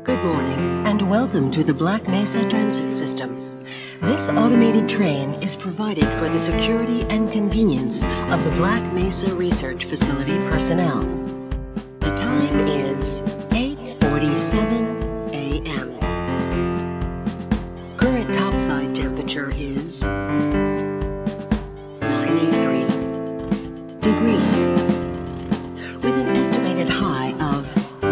Good morning, and welcome to the Black Mesa Transit System. This automated train is provided for the security and convenience of the Black Mesa Research Facility personnel. The time is 8:47 a.m. Current topside temperature is 93 degrees, with an estimated high of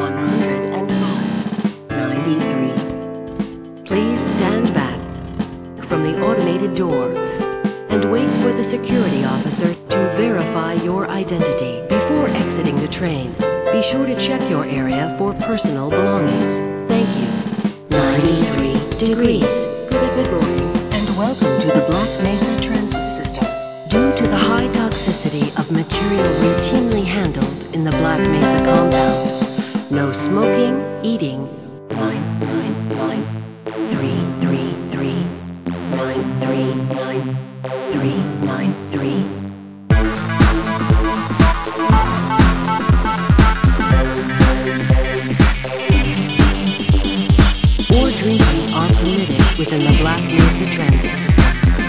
105.93. Please stand back from the automated door and wait for the security officer to verify your identity before exiting the train. Be sure to check your area for personal belongings. Thank you. 93 degrees. Good morning, and welcome to the Black Mesa Transit System. Due to the high toxicity of material routinely handled in the Black Mesa compound, no smoking, eating, 933 or drinking are permitted within the Black Mesa Transit System.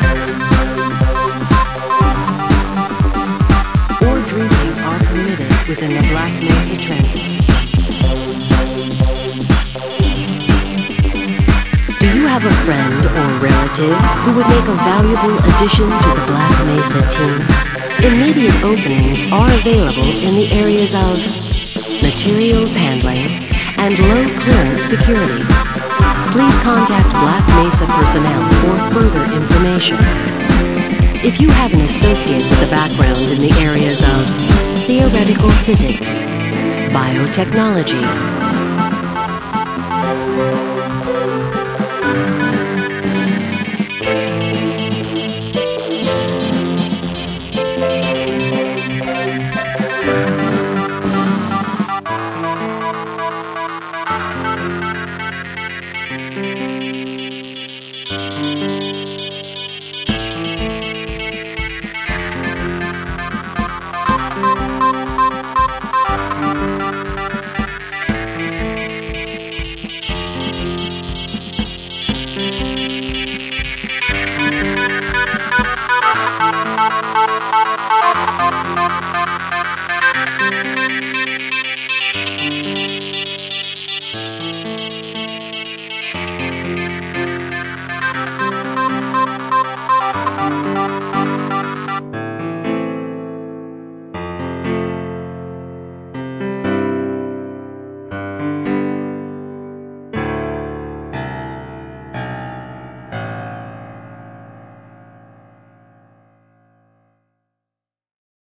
Or drinking are permitted within the Black Mesa Transit System. Do you have a friend or relative who would make a valuable addition to the Black Mesa team? Immediate openings are available in the areas of materials handling and low clearance security. Please contact Black Mesa personnel for further information. If you have an associate with a background in the areas of theoretical physics, biotechnology,